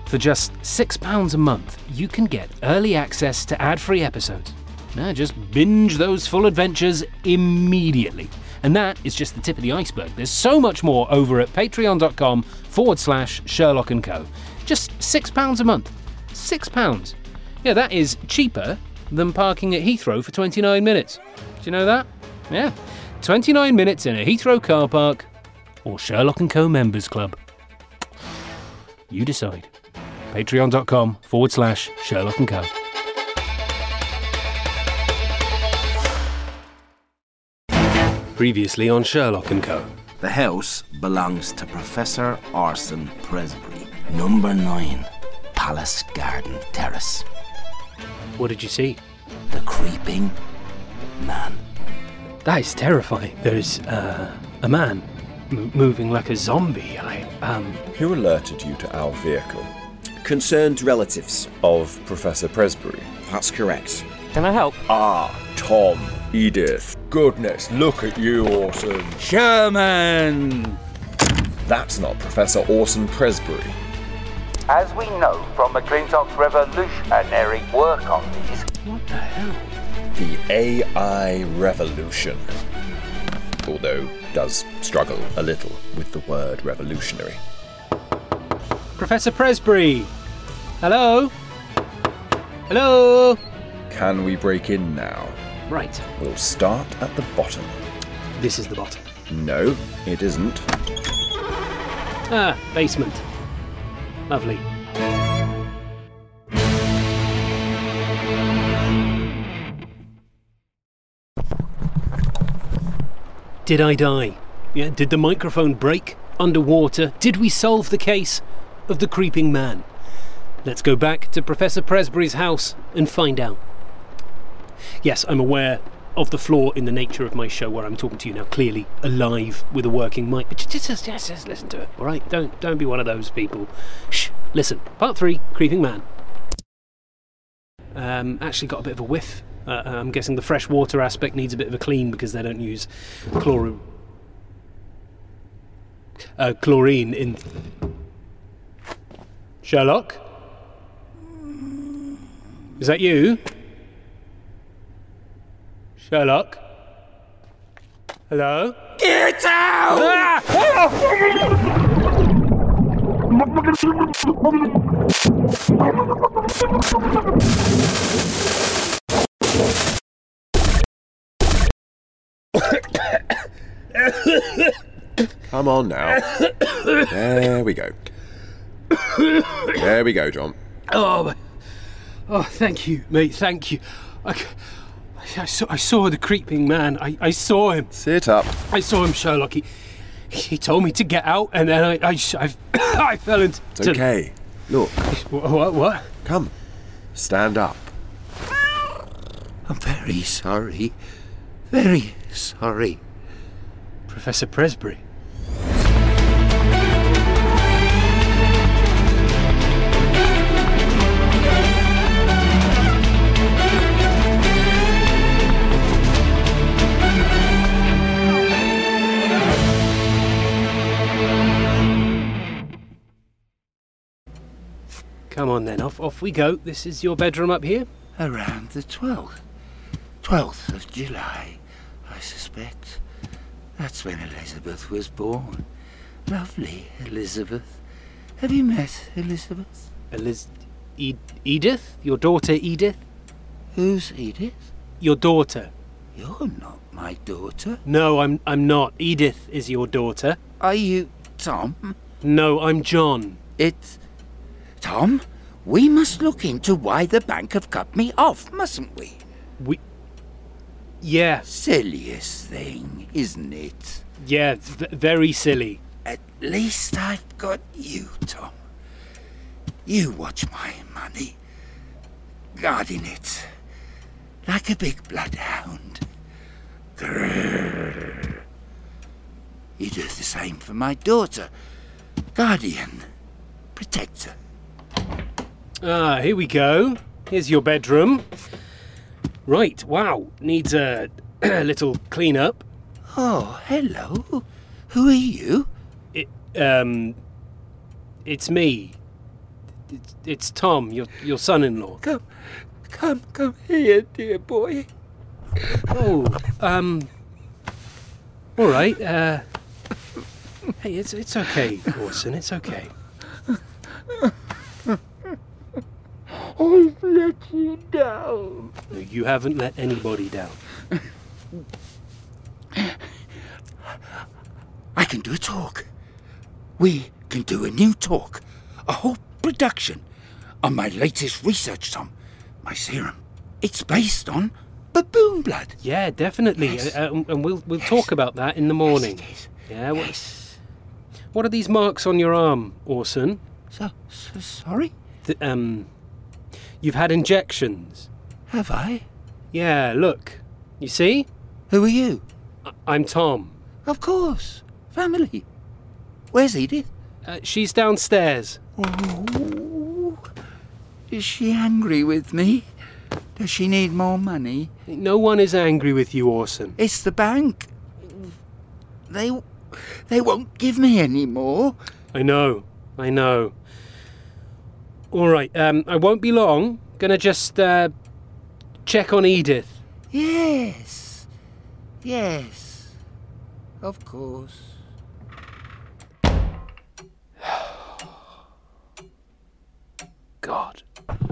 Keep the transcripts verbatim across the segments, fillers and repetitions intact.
For just six pounds a month, you can get early access to ad-free episodes. Now just binge those full adventures immediately. And that is just the tip of the iceberg. There's so much more over at patreon.com forward slash Sherlock and Co. Just six pounds a month. Six pounds. Yeah, that is cheaper than parking at Heathrow for twenty-nine minutes. Do you know that? Yeah. twenty-nine minutes in a Heathrow car park or Sherlock and Co members club. You decide. Patreon.com forward slash Sherlock and Co. Previously on Sherlock and Co. The house belongs to Professor Orson Presbury, number nine, Palace Garden Terrace. What did you see? The creeping man. That is terrifying. There's uh, a man m- moving like a zombie. I, um... Who alerted you to our vehicle? Concerned relatives. Of Professor Presbury? That's correct. Can I help? Ah, Tom, Edith. Goodness, look at you, Orson. Sherman! That's not Professor Orson Presbury. As we know from McClintock's revolutionary work on these... What the hell? The A I revolution. Although, does struggle a little with the word revolutionary. Professor Presbury! Hello? Hello? Can we break in now? Right. We'll start at the bottom. This is the bottom. No, it isn't. Ah, basement. Lovely. Did I die? Yeah, did the microphone break? Underwater? Did we solve the case of the creeping man? Let's go back to Professor Presbury's house and find out. Yes, I'm aware of the flaw in the nature of my show where I'm talking to you now, clearly alive with a working mic. But just, just, just, just listen to it, all right? Don't, don't be one of those people. Shh, listen. Part three, Creeping Man. Um, actually got a bit of a whiff. Uh, I'm guessing the fresh water aspect needs a bit of a clean because they don't use chlorine. Uh, chlorine in... Sherlock? Is that you? Sherlock? Hello? Get out! Ah! Come on now. There we go. There we go, John. Oh, oh, thank you, mate, thank you. I, I, saw, I saw the creeping man. I, I saw him. Sit up. I saw him, Sherlock. He, he told me to get out, and then I, I, I, I fell into... It's okay. Look. What, what, what? Come. Stand up. I'm very sorry. Very sorry. Professor Presbury. Come on then, off off we go. This is your bedroom up here? Around the twelfth. twelfth of July, I suspect. That's when Elizabeth was born. Lovely Elizabeth. Have you met Elizabeth? Eliz... E- Edith? Your daughter Edith? Who's Edith? Your daughter. You're not my daughter. No, I'm I'm not. Edith is your daughter. Are you Tom? No, I'm John. It's... Tom, we must look into why the bank have cut me off, mustn't we? We... Yeah. Silliest thing, isn't it? Yeah, it's v- very silly. At least I've got you, Tom. You watch my money, guarding it like a big bloodhound. Grrr. You do the same for my daughter, guardian, protector. Ah, here we go. Here's your bedroom. Right, wow, needs a, a little clean up. Oh, hello. Who are you? It, um, it's me, it's, it's Tom, your your son-in-law. Come, come, come here, dear boy. Oh, um... All right, uh... Hey, it's it's okay, Orson, it's okay. I've let you down. No, you haven't let anybody down. I can do a talk. We can do a new talk. A whole production on my latest research, Tom. My serum. It's based on baboon blood. Yeah, definitely. Yes. Uh, uh, and we'll we'll Yes. talk about that in the morning. Yes, it is. Yeah. What, Yes. what are these marks on your arm, Orson? So, so sorry? Th- um, you've had injections. Have I? Yeah. Look. You see? Who are you? I- I'm Tom. Of course. Family. Where's Edith? Uh, she's downstairs. Oh. Is she angry with me? Does she need more money? No one is angry with you, Orson. It's the bank. They, they won't give me any more. I know. I know. All right. Um, I won't be long. Gonna just uh, check on Edith. Yes. Yes. Of course. God.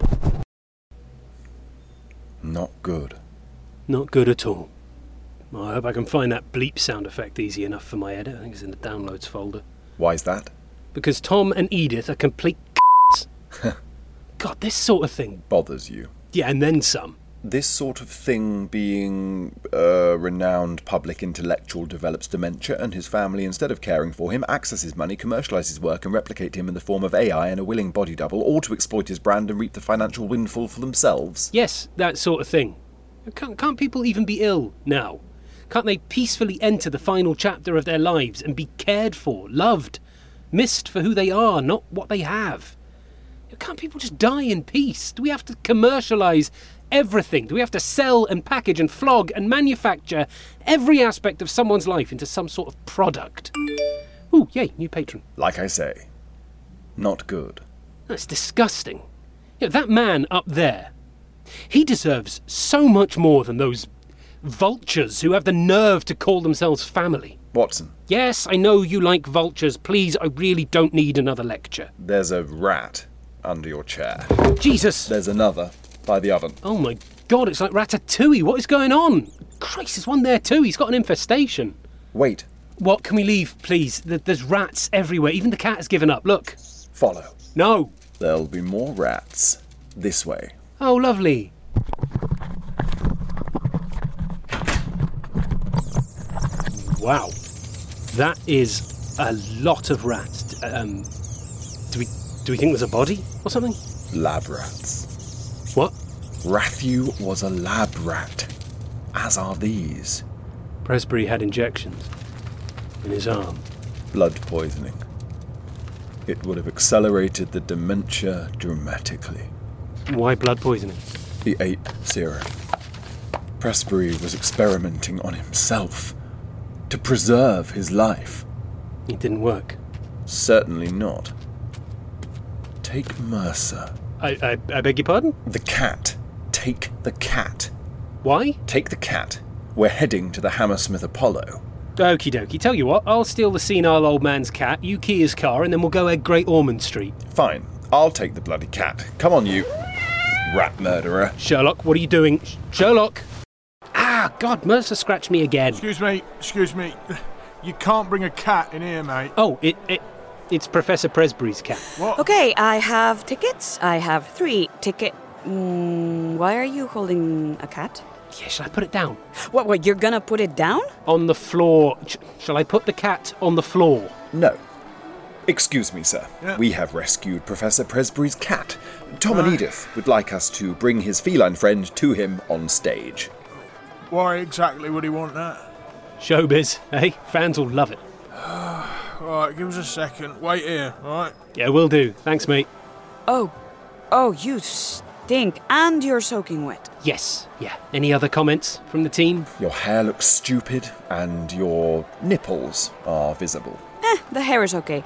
Not good. Not good at all. Well, I hope I can find that bleep sound effect easy enough for my edit. I think it's in the downloads folder. Why's that? Because Tom and Edith are complete c***s. God, this sort of thing. Bothers you. Yeah, and then some. This sort of thing being a renowned public intellectual develops dementia, and his family, instead of caring for him, access his money, commercialise his work, and replicate him in the form of A I and a willing body double, all to exploit his brand and reap the financial windfall for themselves. Yes, that sort of thing. Can't, can't people even be ill now? Can't they peacefully enter the final chapter of their lives and be cared for, loved, missed for who they are, not what they have? Can't people just die in peace? Do we have to commercialise everything? Do we have to sell and package and flog and manufacture every aspect of someone's life into some sort of product? Ooh, yay, new patron. Like I say, not good. That's disgusting. You know, that man up there, he deserves so much more than those vultures who have the nerve to call themselves family. Watson, Yes, I know you like vultures. Please, I really don't need another lecture. there's a rat under your chair. Jesus! There's another by the oven. Oh my God, it's like Ratatouille. What is going on? Christ, there's one there too. He's got an infestation. Wait, What, can we leave, please? Th- There's rats everywhere. Even the cat has given up. Look. follow. No. There'll be more rats. This way. Oh, lovely. Wow. That is a lot of rats. Um, do we do we think there's a body or something? Lab rats. What? Rathew was a lab rat, as are these. Presbury had injections in his arm. Blood poisoning. It would have accelerated the dementia dramatically. Why blood poisoning? He ate serum. Presbury was experimenting on himself to preserve his life. It didn't work. Certainly not. Take Mercer. I, I, I beg your pardon? The cat. Take the cat. Why? Take the cat. We're heading to the Hammersmith Apollo. Okie dokie. Tell you what, I'll steal the senile old man's cat, you key his car, and then we'll go egg Great Ormond Street. Fine. I'll take the bloody cat. Come on, you rat murderer. Sherlock, what are you doing? Sh- Sherlock! Ah, God, Mercer scratched me again. Excuse me, excuse me. You can't bring a cat in here, mate. Oh, it, it it's Professor Presbury's cat. What? Okay, I have tickets. I have three ticket. Mm, why are you holding a cat? Yeah, shall I put it down? What? What? You're gonna put it down? On the floor. Sh- shall I put the cat on the floor? No. Excuse me, sir. Yeah. We have rescued Professor Presbury's cat. Tom and Edith would like us to bring his feline friend to him on stage. Why exactly would he want that? Showbiz, eh? Fans will love it. Alright, give us a second. Wait here, alright? Yeah, will do. Thanks, mate. Oh, oh, you stink, and you're soaking wet. Yes, yeah. Any other comments from the team? Your hair looks stupid, and your nipples are visible. Eh, the hair is okay.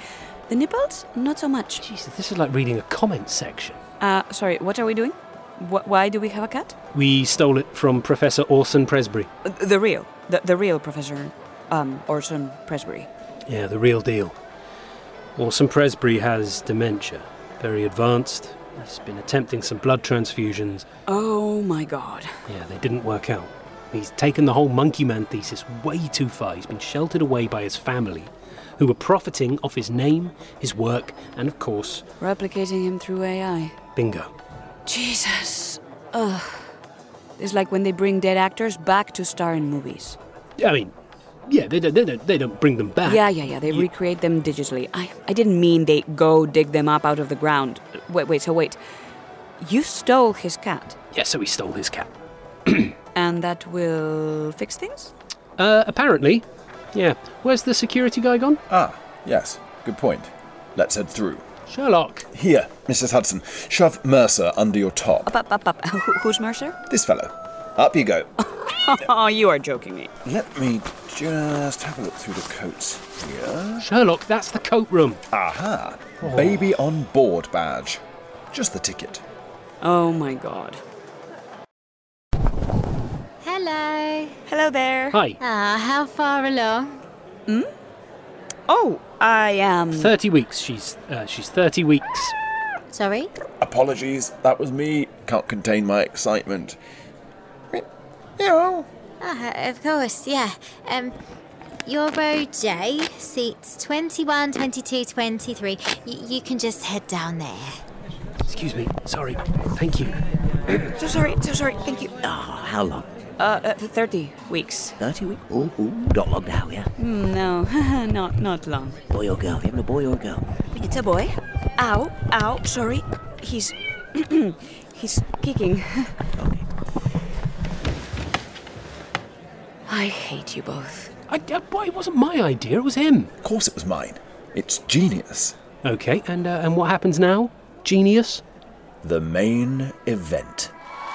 The nipples? Not so much. Jesus, this is like reading a comment section. Uh, sorry, what are we doing? Wh- why do we have a cat? We stole it from Professor Orson Presbury. Uh, the real. The, the real Professor um, Orson Presbury. Yeah, the real deal. Orson Presbury has dementia. Very advanced. He's been attempting some blood transfusions. Oh my god. Yeah, they didn't work out. He's taken the whole Monkey Man thesis way too far. He's been sheltered away by his family, who were profiting off his name, his work, and of course... replicating him through A I. Bingo. Jesus. Ugh. It's like when they bring dead actors back to star in movies. I mean, yeah, they don't, they don't, they don't bring them back. Yeah, yeah, yeah. They You- recreate them digitally. I, I didn't mean they go dig them up out of the ground. Wait, wait, so wait. You stole his cat, Yeah, so he stole his cat. and that will fix things? Uh, apparently. Yeah. Where's the security guy gone? Ah, yes. Good point. Let's head through. Sherlock. Here, Missus Hudson. Shove Mercer under your top. Up, up, up, up. Who- Who's Mercer? This fellow. Up you go. Oh, you are joking me. Let me just have a look through the coats here. Sherlock, that's the coat room. Aha! Baby on board badge. Just the ticket. Oh my god. Hello. Hello there. Hi. Ah, how far along? Oh, I am... Thirty weeks. She's uh, she's thirty weeks. Sorry? Apologies, that was me. Can't contain my excitement. Yeah. Ah, of course, yeah. Um, your row J, seats twenty-one, twenty-two, twenty-three. Y- you can just head down there. Excuse me. Sorry. Thank you. So sorry, so sorry. Thank you. Oh, how long? Uh, uh thirty weeks. thirty weeks? Oh, oh, not long now, yeah? Mm, no, not not long. Boy or girl? Even a boy or a girl? It's a boy. Ow, ow, sorry. He's... he's kicking. Okay. I hate you both. I, uh, boy, it wasn't my idea. It was him. Of course it was mine. It's genius. Okay. And uh, and what happens now? Genius. The main event.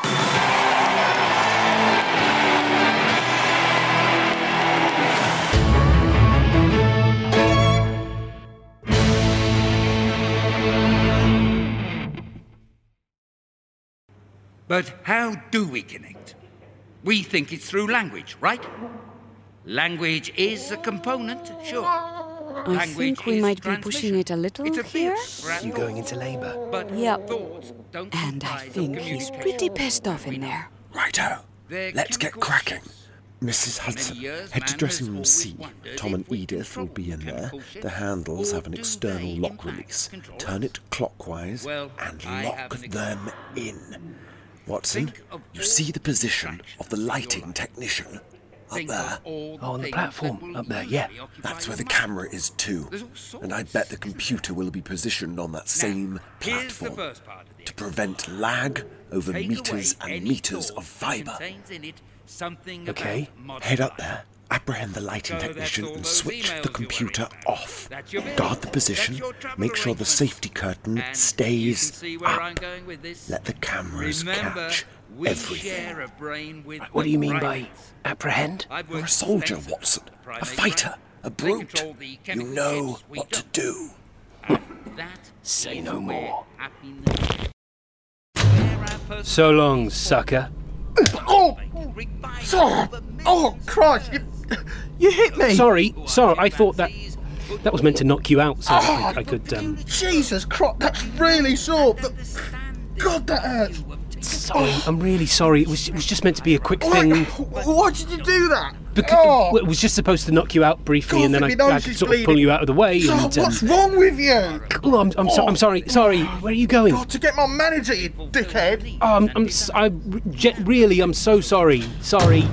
But how do we connect? We think it's through language, right? Language is a component, sure. I think we might be pushing it a little It's a here. theory, You going into labour? But Yep. thoughts don't And I comprise of think he's pretty communication. pissed off in there. Righto. They're Let's get chemical cracking. shifts. Missus Hudson, head to dressing room C. Tom and Edith will be in there. The handles have an external lock release. Turn it clockwise and lock them in. Watson, you see the position of the lighting technician? Up there. Oh, on the platform. Up there, yeah. That's where the camera is too. And I bet the computer will be positioned on that same platform to prevent lag over meters and meters of fibre. Okay. Head up there, apprehend the lighting technician and switch the computer off. Guard the position, make sure the safety curtain stays up. Let the cameras catch everything. What do you mean by apprehend? You're a soldier, Watson. A fighter. A brute. You know what to do. Say no more. So long, sucker. Oh! Sorry! Oh, Christ! You, you hit me! Sorry, sorry. I thought that that was meant to knock you out, so I, I could. Um, Jesus Christ, that's really sore! But, God, that hurts! sorry, I'm really sorry. It was it was just meant to be a quick thing. Why did you do that? Because Oh. it was just supposed to knock you out briefly, and then I, God, my I nose could is sort of pull bleeding. you out of the way. Oh, And, um, what's wrong with you? oh, I'm I'm, so, I'm sorry. Sorry. Where are you going? Got to get my manager, you dickhead! Oh, I'm, I'm s- I ge- really, I'm so sorry. Sorry.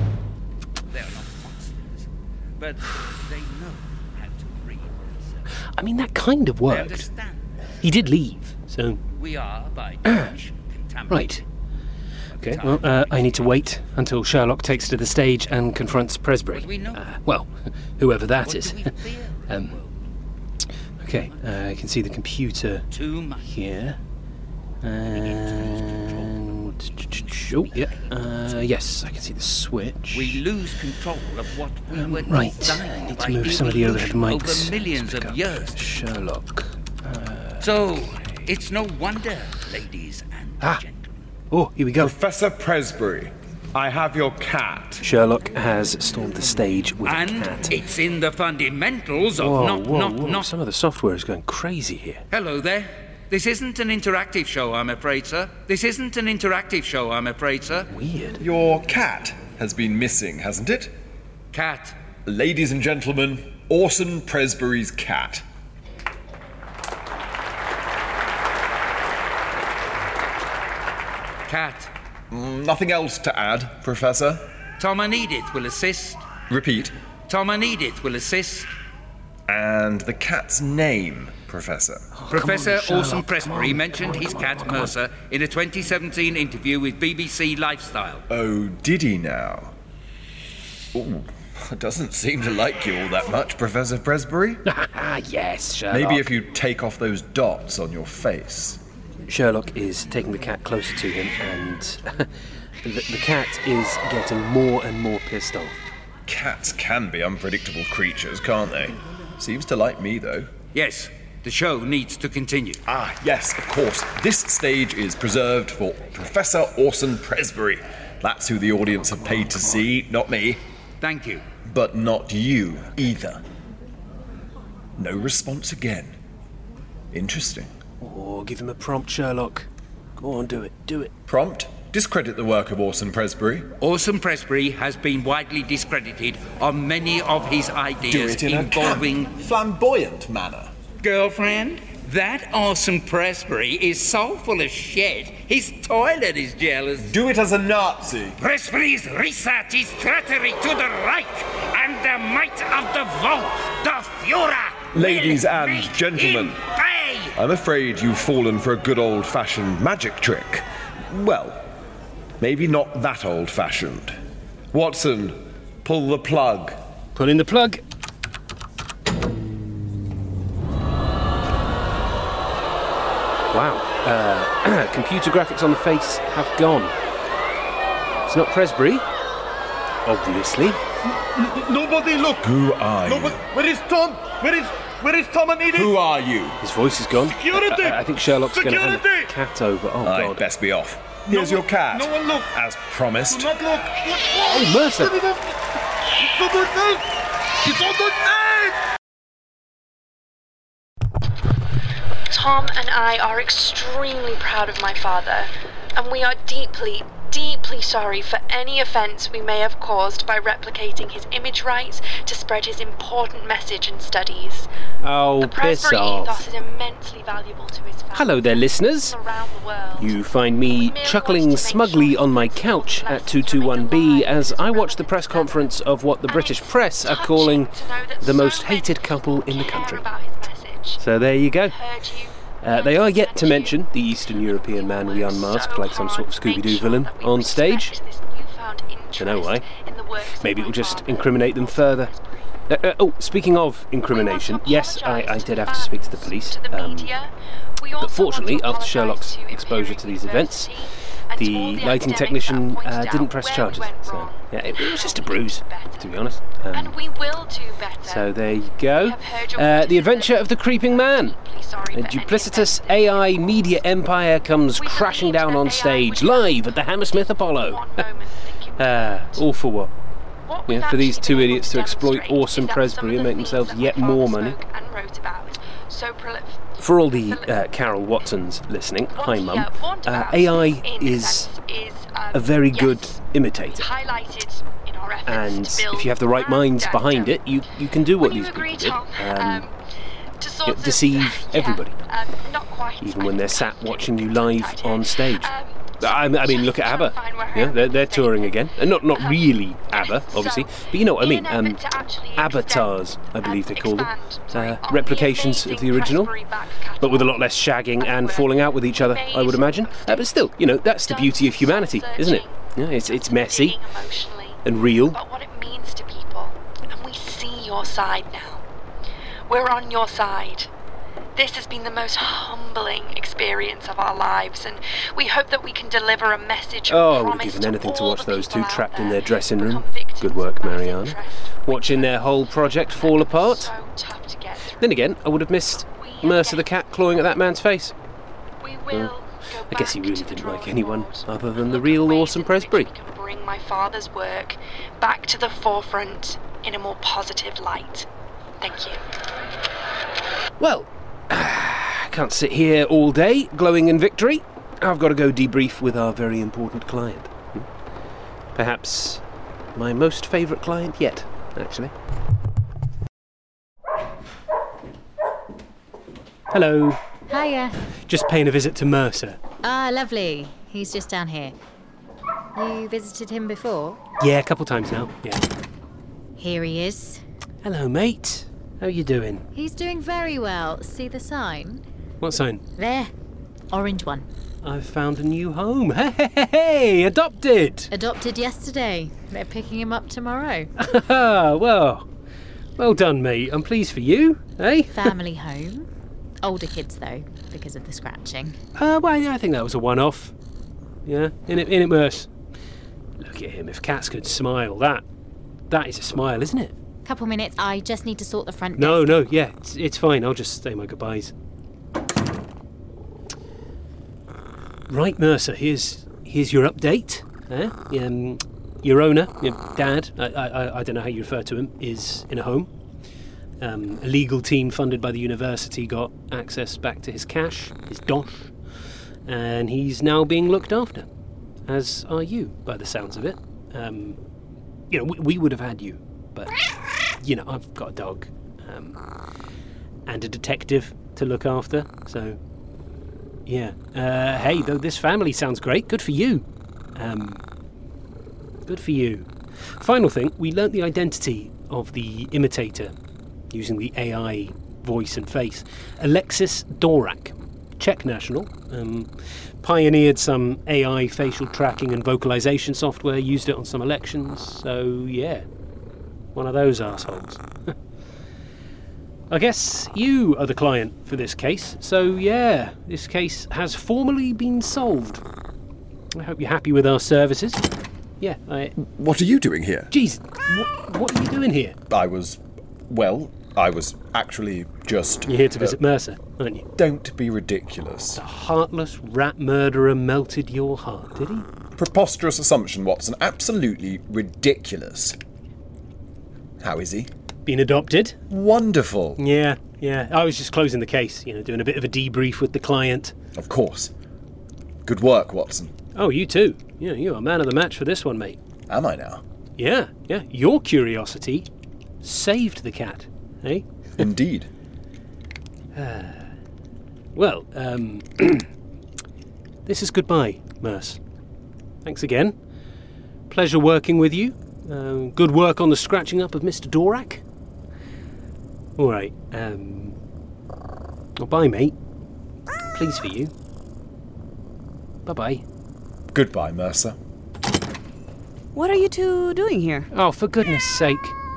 But they know how to read. I mean, that kind of They worked. understand. He did leave, so We are by Dutch contaminated. right. Okay. Well, uh, I need to wait until Sherlock takes to the stage and confronts Presbury. What do we know? Uh, well, whoever that What is. do we fear? um, okay. Uh, I can see the computer Too much. here. And oh yeah, uh, yes, I can see the switch. We lose control of what we Um, were right, designed I need by to move some of the overhead evolution mics. over millions Let's pick of up years. Sherlock. So, it's no wonder, ladies and Ah. gentlemen. Oh, here we go. Professor Presbury, I have your cat. Sherlock has stormed the stage with And a cat. it's in the fundamentals of Whoa, knock, whoa, knock, whoa. knock. Some of the software is going crazy here. Hello there. This isn't an interactive show, I'm afraid, sir. This isn't an interactive show, I'm afraid, sir. Weird. Your cat has been missing, hasn't it? Cat. Ladies and gentlemen, Orson Presbury's cat. Cat. Mm, Nothing else to add, Professor? Tom and Edith will assist. Repeat. Tom and Edith will assist. And the cat's name, Professor? Professor Sherlock, Orson come Presbury on, mentioned come on, his come cat on, come on. Mercer in a twenty seventeen interview with B B C Lifestyle. Oh, did he now? Ooh, doesn't seem to like you all that much, Professor Presbury. Ah, yes, Sherlock. Maybe if you take off those dots on your face. Sherlock is taking the cat closer to him, and the, the cat is getting more and more pissed off. Cats can be unpredictable creatures, can't they? Seems to like me, though. Yes, the show needs to continue. Ah, yes, of course. This stage is preserved for Professor Orson Presbury. That's who the audience have paid to see, not me. Thank you. But not you, either. No response again. Interesting. Oh, give him a prompt, Sherlock. Go on, do it, do it. Prompt? Discredit the work of Orson Presbury. Orson Presbury has been widely discredited on many of his Do ideas it in involving... a camp, flamboyant manner. Girlfriend, that Orson Presbury is so full of shit, his toilet is jealous. Do it as a Nazi. Presbury's research is treachery to the Reich and the might of the vote. The Führer Ladies will and make gentlemen. him pay. I'm afraid you've fallen for a good old-fashioned magic trick. Well, maybe not that old-fashioned. Watson, pull the plug. Pull in the plug. Wow. Uh, computer graphics on the face have gone. It's not Presbury, obviously. Nobody look. Who are you? Nobody. Where is Tom? Where is Where is Tom and Edith? Who are you? His voice is gone. Security! I, I think Sherlock's going to hand the Security! cat over. Oh, I'd God. best be off. Here's No your one- cat. No one look. As promised. Do not look. Oh, Mercer. It's on the thing. It's on the thing. Tom and I are extremely proud of my father, and we are deeply, deeply sorry for any offence we may have caused by replicating his image rights to spread his important message and studies. Oh, the piss Presbury ethos off. is immensely valuable to his family. Hello there, listeners. Around the world. You find me chuckling smugly on my couch at two twenty-one B as I watch the press conference of what the British press are calling the most hated couple in the country. So there you go. Uh, they are yet to mention the Eastern European man we unmasked like some sort of Scooby-Doo villain on stage. Don't know why. Maybe it will just incriminate them further. Uh, uh, oh, speaking of incrimination, yes, I, I did have to speak to the police. Um, but fortunately, after Sherlock's exposure to these events, the lighting technician uh, didn't press charges. So, yeah, it, it was just a bruise, to be honest. Um, And we will do better. so there you go. Uh, the Adventure of the Creeping Man. A duplicitous A I media empire comes crashing down on stage, live at the Hammersmith Apollo. uh, all for what? Yeah, for these two idiots to exploit Orson Presbury and make themselves yet more money. For all the uh, Carol Watsons listening, hi mum, uh, A I is a very good imitator. And if you have the right minds behind it, you, you can do what these people did. Um, you know, deceive everybody, even when they're sat watching you live on stage. I, I mean, look at ABBA. Yeah, they're, they're touring again. And not not really ABBA, obviously, but you know what I mean. Um, avatars, I believe they call them. Uh, replications of the original, but with a lot less shagging and falling out with each other, I would imagine. Uh, but still, you know, that's the beauty of humanity, isn't it? Yeah, it's it's messy and real. But what it means to people, and we see your side now. We're on your side. This has been the most humbling experience of our lives, and we hope that we can deliver a message of Oh, I would promise have given to anything to all watch the those two people out trapped in there their dressing who room. become victims Good work, of mass Mariana. interest. Watching their whole project fall apart. So tough to get through. Then again, I would have missed We Mercer the cat clawing at that man's face? We will. Uh, I guess he really didn't like anyone other than the real Orson Presbury. Bring my father's work back to the forefront in a more positive light. Thank you. Well, I can't sit here all day glowing in victory. I've got to go debrief with our very important client. Perhaps my most favourite client yet, actually. Hello. Hiya. Just paying a visit to Mercer. Ah, lovely. He's just down here. You visited him before? Yeah, a couple times now, yeah. Here he is. Hello, mate. How you doing? He's doing very well. See the sign? What sign? There. Orange one. I've found a new home. Hey, hey, hey, hey, adopted! Adopted yesterday. They're picking him up tomorrow. well, well done, mate. I'm pleased for you, eh? Family home. Older kids, though, because of the scratching. Uh, well, yeah, I think that was a one-off. Yeah, in it, in it, Merce. Look at him. If cats could smile, that, that is a smile, isn't it? Couple minutes. I just need to sort the front No, desk. no, yeah, it's, it's fine. I'll just say my goodbyes. Right, Mercer. Here's here's your update. Eh? Um, your owner, your dad. I, I I don't know how you refer to him. Is in a home. Um, a legal team funded by the university got access back to his cash, his dosh, and he's now being looked after, as are you, by the sounds of it. Um, you know, we, we would have had you, but, you know, I've got a dog um, and a detective to look after, so, yeah. Uh, hey, though, this family sounds great. Good for you. Um, good for you. Final thing, we learnt the identity of the imitator using the A I voice and face. Alexis Dorak, Czech national, um, pioneered some A I facial tracking and vocalization software, used it on some elections, so yeah, one of those assholes. I guess you are the client for this case, so yeah, this case has formally been solved. I hope you're happy with our services. Yeah, I... What are you doing here? Jeez, what, what are you doing here? I was... well... I was actually just... You're here to uh, visit Mercer, aren't you? Don't be ridiculous. The heartless rat murderer melted your heart, did he? Preposterous assumption, Watson. Absolutely ridiculous. How is he? Been adopted? Wonderful. Yeah, yeah. I was just closing the case, you know, doing a bit of a debrief with the client. Of course. Good work, Watson. Oh, you too. Yeah, you're a man of the match for this one, mate. Am I now? Yeah, yeah. Your curiosity saved the cat. Eh? Indeed. uh, well, um, this is goodbye, Merce. Thanks again. Pleasure working with you. Uh, good work on the scratching up of Mister Dorak. All right. Um, well, bye, mate. Pleased for you. Bye-bye. Goodbye, Mercer. What are you two doing here? Oh, for goodness sake.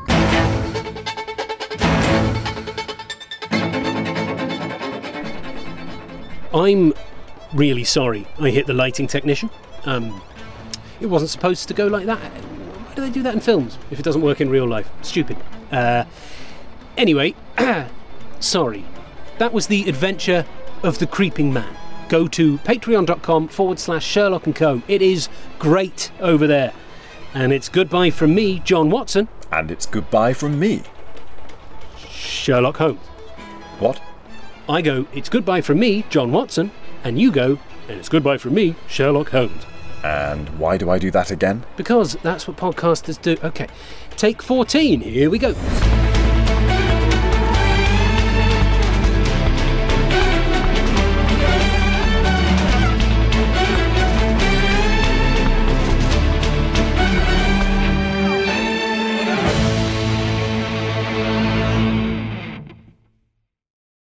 I'm really sorry I hit the lighting technician. Um, it wasn't supposed to go like that. Why do they do that in films if it doesn't work in real life? Stupid. Uh, anyway, sorry. That was the adventure of the creeping man. Go to patreon.com forward slash Sherlock and Co. It is great over there. And it's goodbye from me, John Watson. And it's goodbye from me, Sherlock Holmes. What? I go, it's goodbye from me, John Watson, and you go, and it's goodbye from me, Sherlock Holmes. And why do I do that again? Because that's what podcasters do. Okay, take fourteen, here we go.